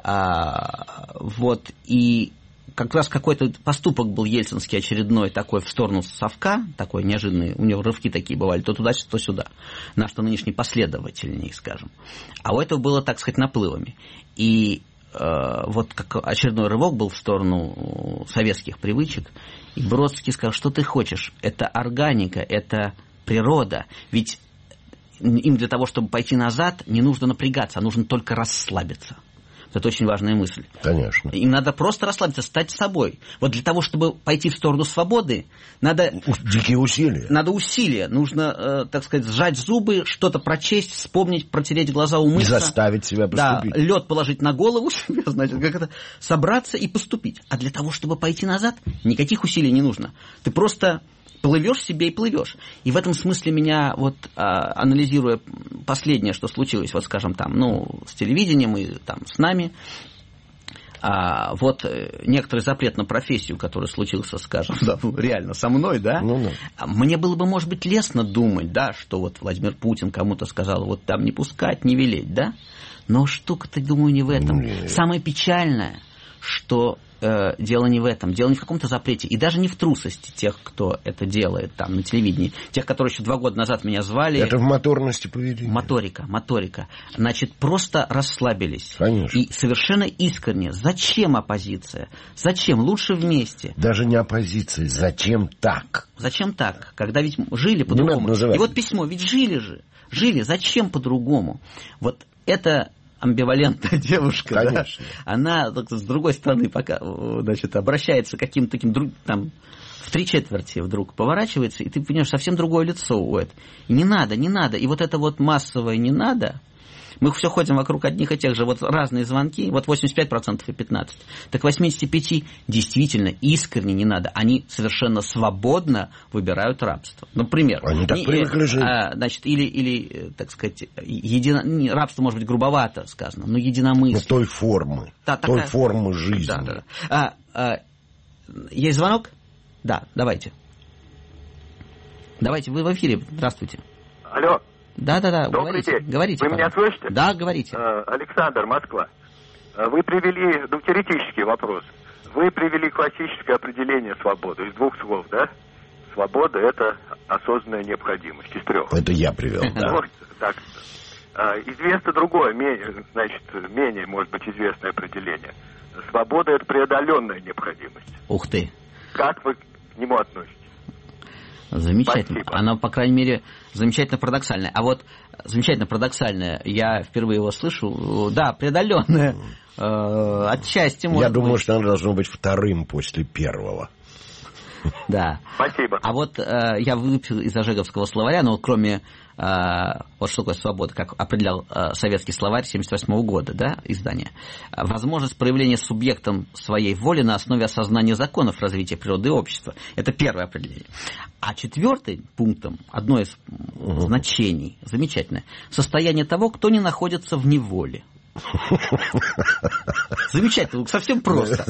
а, вот, и как раз какой-то поступок был ельцинский очередной такой в сторону совка, такой неожиданный, у него рывки такие бывали, то туда, то сюда, наш-то нынешний последовательней, скажем. А у этого было, так сказать, наплывами. И э, вот как очередной рывок был в сторону советских привычек, и Бродский сказал, что ты хочешь, это органика, это природа, ведь им для того, чтобы пойти назад, не нужно напрягаться, а нужно только расслабиться. Это очень важная мысль. Конечно. Им надо просто расслабиться, стать собой. Вот для того, чтобы пойти в сторону свободы, надо... Дикие усилия. Надо усилия. Нужно, э, так сказать, сжать зубы, что-то прочесть, вспомнить, протереть глаза, умыться. И заставить себя поступить. Да, лед положить на голову себе, значит, как это, собраться и поступить. А для того, чтобы пойти назад, никаких усилий не нужно. Ты просто... плывешь себе и плывешь. И в этом смысле меня, вот, а, анализируя последнее, что случилось, вот, скажем, там, ну, с телевидением и там с нами, а, вот некоторый запрет на профессию, который случился, скажем, да, реально со мной, да, ну, ну. Мне было бы, может быть, лестно думать, да, что вот Владимир Путин кому-то сказал, вот там не пускать, не велеть, да, но штука-то, думаю, не в этом. Нет. Самое печальное, что э, дело не в этом, дело не в каком-то запрете, и даже не в трусости тех, кто это делает там на телевидении, тех, которые еще два года назад меня звали. Это в моторности поведения. Моторика, моторика. Значит, просто расслабились. Конечно. И совершенно искренне. Зачем оппозиция? Зачем? Лучше вместе. Даже не оппозиция. Зачем так? Зачем так? Когда ведь жили по-другому. И вот письмо, ведь жили же. Жили. Зачем по-другому? Вот это... амбивалентная девушка, да, она с другой стороны пока, значит, обращается к каким-то таким там в три четверти вдруг поворачивается, и ты понимаешь, совсем другое лицо у этого. И не надо, не надо. И вот это вот массовое не надо. Мы все ходим вокруг одних и тех же, вот разные звонки, вот восемьдесят пять процентов и пятнадцать процентов. Так восемьдесят пять процентов действительно искренне не надо. Они совершенно свободно выбирают рабство. Например. Они так привыкли жить. А, значит, или, или, так сказать, едино... рабство может быть грубовато сказано, но единомыслие. Но той формы. Да, той такая... формы жизни. Да, да, да. А, а, есть звонок? Да, давайте. Давайте, вы в эфире. Здравствуйте. Алло. Да-да-да, добрый говорите, день. говорите. Вы меня слышите? Да, говорите. Александр, Москва. Вы привели, ну, теоретический вопрос. Вы привели классическое определение свободы из двух слов, да? Свобода – это осознанная необходимость из трех. Это я привел, да. Вот, так. Известно другое, менее, значит, менее, может быть, известное определение. Свобода – это преодоленная необходимость. Ух ты. Как вы к нему относитесь? Замечательно. Спасибо. Она, по крайней мере, замечательно парадоксальная. А вот замечательно парадоксальная, я впервые его слышу, да, преодоленная, э, отчасти может Я думаю, быть. что она должна быть вторым после первого. Да. Спасибо. А вот э, я выпил из Ожеговского словаря, но вот кроме, э, вот что такое свобода, как определял э, советский словарь семьдесят восьмого года, да, издание, возможность проявления субъектом своей воли на основе осознания законов развития природы и общества. Это первое определение. А четвертым пунктом, одно из угу. значений, замечательное, состояние того, кто не находится в неволе. Замечательно, совсем просто.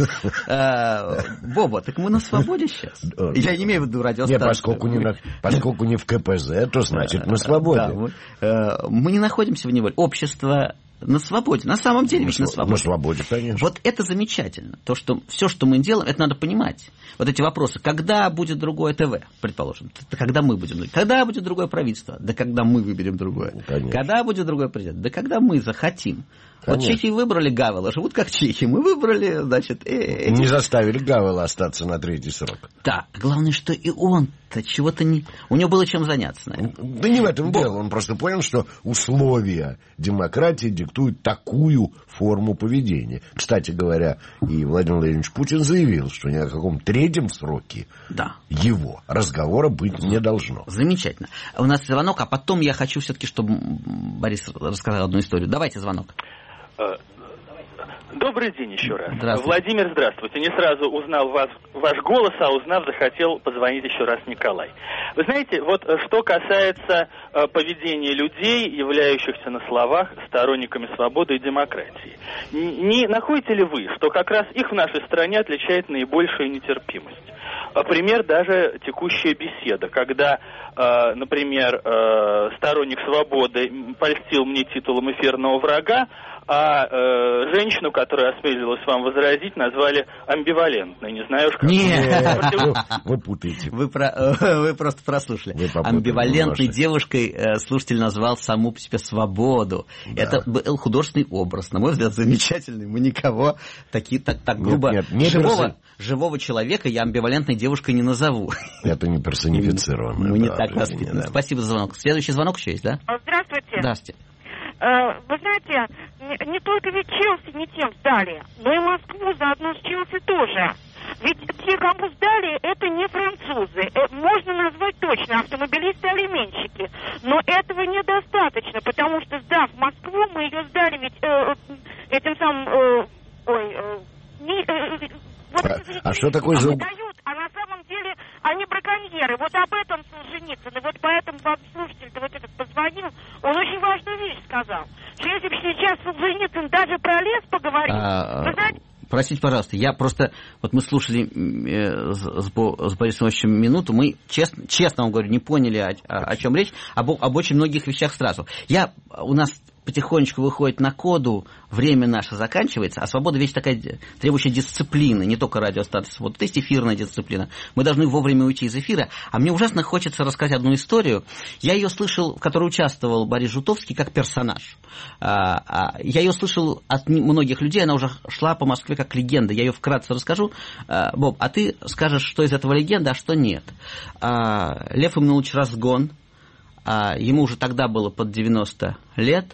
Боба, так мы на свободе сейчас? Я не имею в виду радиостанцию. Нет, поскольку не, на, поскольку не в ка пэ зэ, то значит на свободе. Да, мы, мы не находимся в неволе. Общество на свободе. На самом деле ведь на свободе. На свободе, конечно. Вот это замечательно. То, что все, что мы делаем, это надо понимать. Вот эти вопросы. Когда будет другое ТВ, предположим? Да когда мы будем. Когда будет другое правительство? Да когда мы выберем другое. Конечно. Когда будет другой президент? Да когда мы захотим. Конечно. Вот чехи выбрали Гавела, живут как чехи. Мы выбрали, значит... Э, эти... Не заставили Гавела остаться на третий срок. Да. Главное, что и он-то чего-то не... У него было чем заняться, наверное. Да не в этом дело. Он просто понял, что условия демократии диктуют такую форму поведения. Кстати говоря, и Владимир Владимирович Путин заявил, что ни о каком третьем сроке да. его разговора быть не должно. Замечательно. У нас звонок, а потом я хочу все-таки, чтобы Борис рассказал одну историю. Давайте звонок. Добрый день еще раз. Здравствуйте. Владимир, здравствуйте. Не сразу узнал вас, ваш голос, а узнав, захотел позвонить еще раз Николай. Вы знаете, вот что касается э, поведения людей, являющихся на словах сторонниками свободы и демократии. Н- не находите ли вы, что как раз их в нашей стране отличает наибольшую нетерпимость? Пример даже текущая беседа, когда, э, например, э, сторонник свободы польстил мне титулом эфирного врага, а э, женщину, которая осмелилась вам возразить, назвали амбивалентной. Не знаю уж как. Нет, вы путаете. Вы, про, вы просто прослушали. Вы амбивалентной девушкой э, слушатель назвал саму по себе свободу. Да. Это был художественный образ. На мой взгляд, замечательный. Мы никого таки, так, так грубо... Нет, нет, живого, живого человека я амбивалентной девушкой не назову. Это не персонифицировано. Мы не так воспитаны. Спасибо за звонок. Следующий звонок еще есть, да? Здравствуйте. Здравствуйте. Вы знаете, не, не только ведь Челси не тем сдали, но и Москву заодно с Челси тоже. Ведь те, кому сдали, это не французы. Можно назвать точно автомобилисты-алименщики. Но этого недостаточно, потому что, сдав Москву, мы ее сдали ведь э, этим самым... Э, ой... Э, не, э, вот, а, а что такое за... Дают, а на самом деле они браконьеры. Вот об этом Солженицын. И вот поэтому вам слушатель-то вот этот позвонил, он очень важную вещь сказал. Что если бы сейчас Солженицын даже про лес поговорил, а, вы знаете... Простите, пожалуйста, я просто... Вот мы слушали э, с, с Борисом Ивановичем минуту, мы, честно, честно вам говорю, не поняли, о, о, о чем речь, об, об очень многих вещах сразу. Я... У нас потихонечку выходит на коду, время наше заканчивается, а свобода вещь такая, требующая дисциплины, не только радиостанция «Свобода», то есть эфирная дисциплина. Мы должны вовремя уйти из эфира. А мне ужасно хочется рассказать одну историю. Я ее слышал, в которой участвовал Борис Жутовский как персонаж. Я ее слышал от многих людей, она уже шла по Москве как легенда. Я ее вкратце расскажу. Боб, а ты скажешь, что из этого легенда, а что нет. Лев Имманович Разгон, ему уже тогда было под девяносто лет,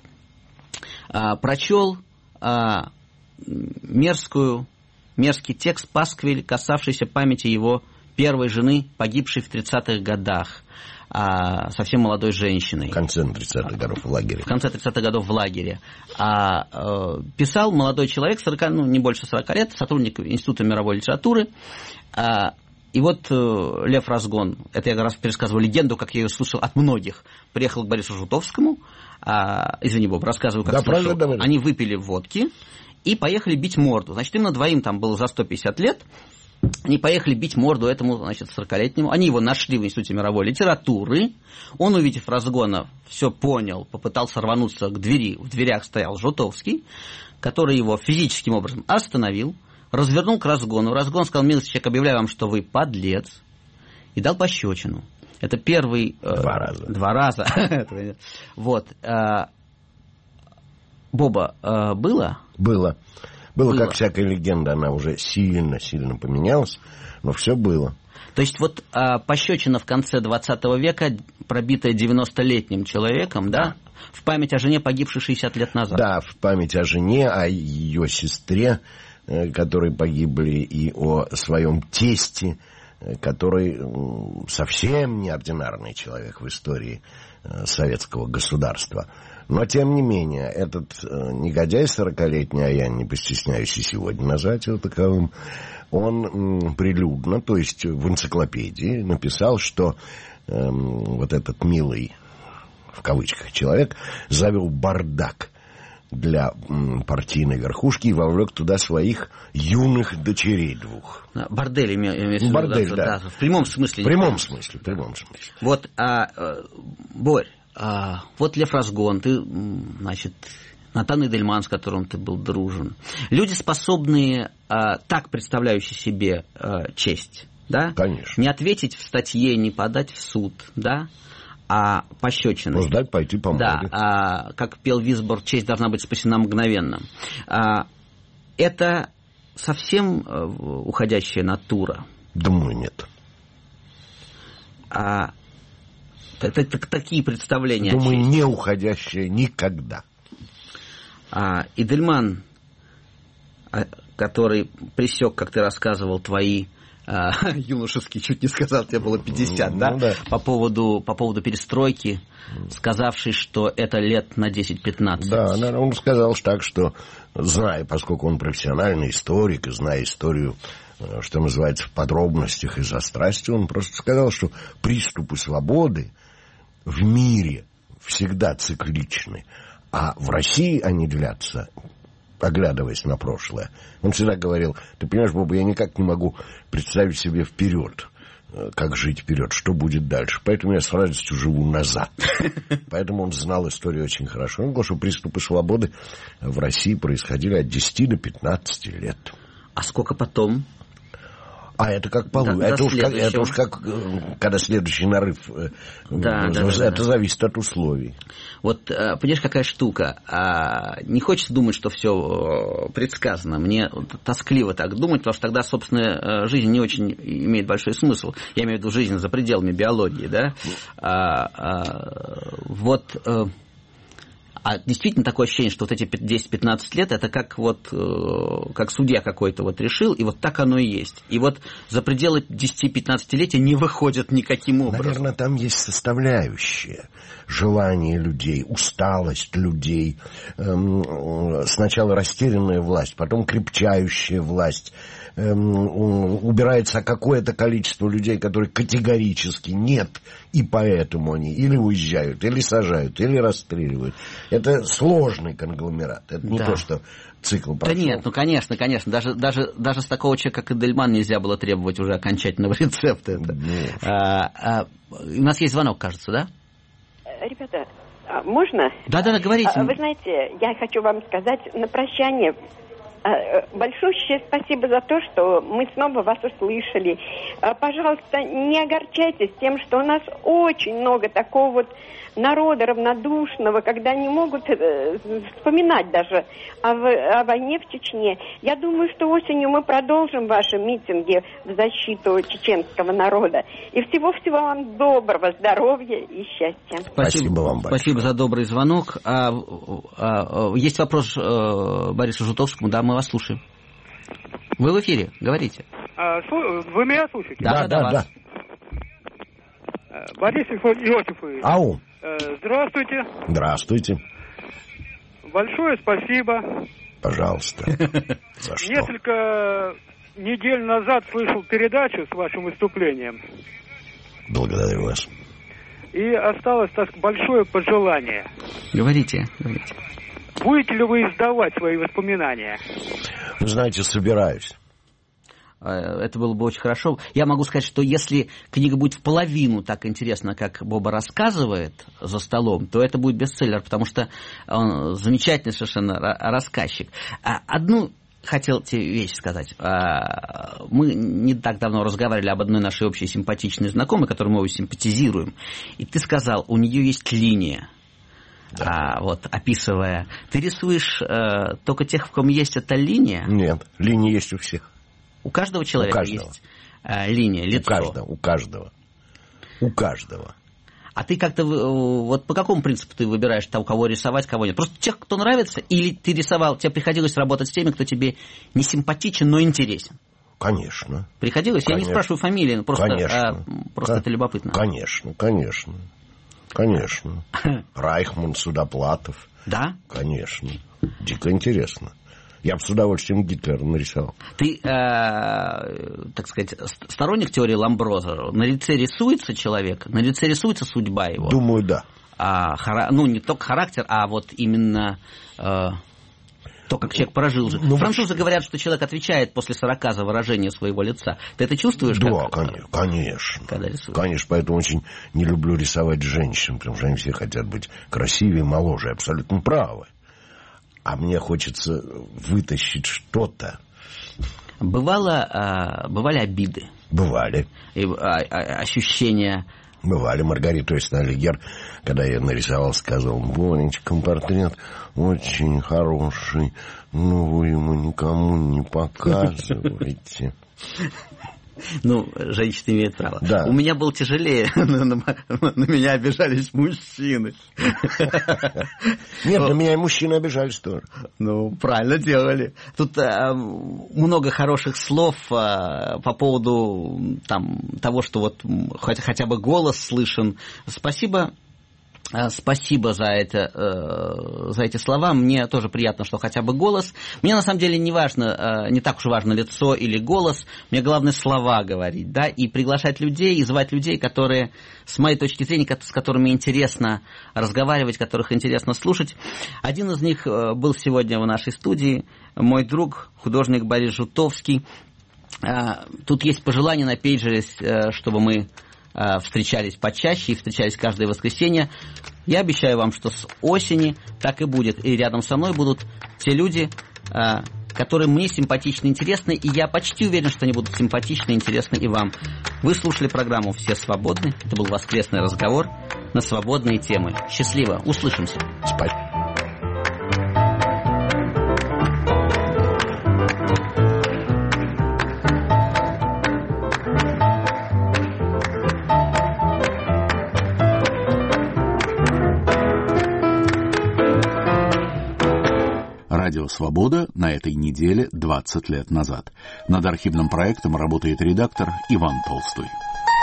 прочел а, мерзкую, мерзкий текст пасквиль, касавшийся памяти его первой жены, погибшей в тридцатых годах, а, совсем молодой женщиной. В конце тридцатых годов в лагере. В конце тридцатых годов в лагере. А, а, писал молодой человек, сорок, ну, не больше сорока лет, сотрудник Института мировой литературы. А, и вот э, Лев Разгон, это я раз пересказываю легенду, как я ее слышал от многих, приехал к Борису Жутовскому. А, извини, Боб, рассказываю, как да, слышал. Правильно, они выпили водки и поехали бить морду. Значит, им на двоим там было за сто пятьдесят лет. Они поехали бить морду этому, значит, сорокалетнему. Они его нашли в Институте мировой литературы. Он, увидев Разгона, все понял, попытался рвануться к двери. В дверях стоял Жутовский, который его физическим образом остановил, развернул к Разгону. Разгон сказал: милый человек, объявляю вам, что вы подлец. И дал пощечину. Это первый... Два э, раза. Два раза. Вот. Э, Боба, э, было? Было. Было, было, как всякая легенда, она уже сильно-сильно поменялась, но все было. То есть вот э, пощечина в конце двадцатого века, пробитая девяностолетним человеком, да, в память о жене, погибшей шестьдесят лет назад. Да, в память о жене, о ее сестре, э, которые погибли, и о своем тесте, который совсем неординарный человек в истории советского государства. Но, тем не менее, этот негодяй сорокалетний, а я не постесняюсь и сегодня назвать его таковым, он прилюдно, то есть в энциклопедии, написал, что э, вот этот милый, в кавычках, человек завел бардак для партийной верхушки и вовлек туда своих юных дочерей двух. Бордель имеется Бордель, да. да. В прямом смысле. В прямом смысле, в прямом смысле. Вот, а, Борь, а, вот Лев Разгон, ты, значит, Натан Эдельман, с которым ты был дружен. Люди, способные, а, так представляющие себе а, честь, да? Конечно. Не ответить в статье, не подать в суд, да? А пощечины. Ждать, пойти по морде. Да, а, как пел Висбор, честь должна быть спасена мгновенно. А, это совсем а, уходящая натура? Думаю, нет. А, это, это, это такие представления. Думаю, не уходящая никогда. А, Эдельман, который пресек, как ты рассказывал, твои юношеский, чуть не сказал, тебе было пятьдесят, ну, да? да? По поводу, по поводу перестройки, сказавший, что это лет на десять-пятнадцать. Да, он сказал так, что, зная, поскольку он профессиональный историк, и зная историю, что называется, в подробностях и за страстью, он просто сказал, что приступы свободы в мире всегда цикличны, а в России они длятся, оглядываясь на прошлое. Он всегда говорил: ты понимаешь, Боба, я никак не могу представить себе вперед, как жить вперед, что будет дальше. Поэтому я с радостью живу назад. Поэтому он знал историю очень хорошо. Он говорил, что приступы свободы в России происходили от десяти до пятнадцати лет. А сколько потом? А это как полу. Это, уж как, это уж как, когда следующий нарыв. Да, да, это да, зависит да. от условий. Вот, понимаешь, какая штука. Не хочется думать, что все предсказано. Мне тоскливо так думать, потому что тогда, собственно, жизнь не очень имеет большой смысл. Я имею в виду жизнь за пределами биологии, да. А, а, вот... А действительно такое ощущение, что вот эти десять-пятнадцать лет, это как вот, как судья какой-то вот решил, и вот так оно и есть. И вот за пределы десяти-пятнадцатилетия не выходят никаким образом. Наверное, там есть составляющие. Желание людей, усталость людей. Эм, сначала растерянная власть, потом крепчающая власть. Эм, убирается какое-то количество людей, которые категорически нет, и поэтому они или уезжают, или сажают, или расстреливают. Это сложный конгломерат. Это не да. то, что цикл прошел. Да нет, ну конечно, конечно. Даже, даже, даже с такого человека, как Эдельман, нельзя было требовать уже окончательного рецепта. А, а, у нас есть звонок, кажется, да? Ребята, можно? Да-да-да, говорите. Вы знаете, я хочу вам сказать на прощание большое спасибо за то, что мы снова вас услышали. Пожалуйста, не огорчайтесь тем, что у нас очень много такого вот народа равнодушного, когда не могут э, вспоминать даже о, о войне в Чечне. Я думаю, что осенью мы продолжим ваши митинги в защиту чеченского народа. И всего-всего вам доброго здоровья и счастья. Спасибо, Спасибо вам большое. Спасибо за добрый звонок. А, а, есть вопрос а, Борису Жутовскому, да, мы вас слушаем. Вы в эфире, говорите. А, вы меня слушаете? Да, да, да. да. Борис Иосифович. Ау. Здравствуйте. Здравствуйте. Большое спасибо. Пожалуйста. За что? Несколько недель назад слышал передачу с вашим выступлением. Благодарю вас. И осталось так большое пожелание. Говорите, говорите. Будете ли вы издавать свои воспоминания? Вы знаете, собираюсь. Это было бы очень хорошо. Я могу сказать, что если книга будет в половину так интересна, как Боба рассказывает за столом, то это будет бестселлер, потому что он замечательный совершенно рассказчик. Одну хотел тебе вещь сказать. Мы не так давно разговаривали об одной нашей общей симпатичной знакомой, которой мы очень симпатизируем. И ты сказал, у нее есть линия. Да. А, вот, описывая. Ты рисуешь э, только тех, в ком есть эта линия? Нет, линия есть у всех. У каждого человека у каждого. есть э, линия, лицо? У каждого, у каждого. У каждого. А ты как-то, вот по какому принципу ты выбираешь того, кого рисовать, кого нет? Просто тех, кто нравится, или ты рисовал, тебе приходилось работать с теми, кто тебе не симпатичен, но интересен? Конечно. Приходилось? Конечно. Я не спрашиваю фамилии, просто, а, просто Кон- это любопытно. Конечно, конечно. Конечно. Райхман, Судоплатов. Да? Конечно. Дико интересно. Я бы с удовольствием Гитлера нарисовал. Ты, э, так сказать, сторонник теории Ламброза. На лице рисуется человек, на лице рисуется судьба его. Думаю, да. А, хара... Ну, не только характер, а вот именно... Э, то, как человек прожил же. Ну, французы вы... говорят, что человек отвечает после сорока за выражение своего лица. Ты это чувствуешь? Да, как... конечно. Конечно. Конечно, поэтому очень не люблю рисовать женщин, потому что они все хотят быть красивее, моложе. Абсолютно правы. А мне хочется вытащить что-то. Бывало, бывали обиды? Бывали. И, а, а, ощущения... Бывали. Маргарита Оснолигер, когда я нарисовал, сказал: Боречка, портрет очень хороший, но вы ему никому не показываете. Ну, женщины имеют право. Да. У меня было тяжелее, на, на, на меня обижались мужчины. Нет, на меня и мужчины обижались тоже. Ну, правильно делали. Тут а, много хороших слов а, по поводу там, того, что вот хотя, хотя бы голос слышен. Спасибо. Спасибо за, это, за эти слова. Мне тоже приятно, что хотя бы голос. Мне на самом деле не важно, не так уж важно лицо или голос. Мне главное слова говорить, да, и приглашать людей, и звать людей, которые, с моей точки зрения, с которыми интересно разговаривать, которых интересно слушать. Один из них был сегодня в нашей студии, мой друг, художник Борис Жутовский. Тут есть пожелание на пейджере, чтобы мы встречались почаще и встречались каждое воскресенье. Я обещаю вам, что с осени так и будет. И рядом со мной будут те люди, которые мне симпатичны и интересны, и я почти уверен, что они будут симпатичны и интересны и вам. Вы слушали программу «Все свободны». Это был воскресный разговор на свободные темы. Счастливо. Услышимся. Спасибо. Радио «Свобода» на этой неделе двадцать лет назад. Над архивным проектом работает редактор Иван Толстой.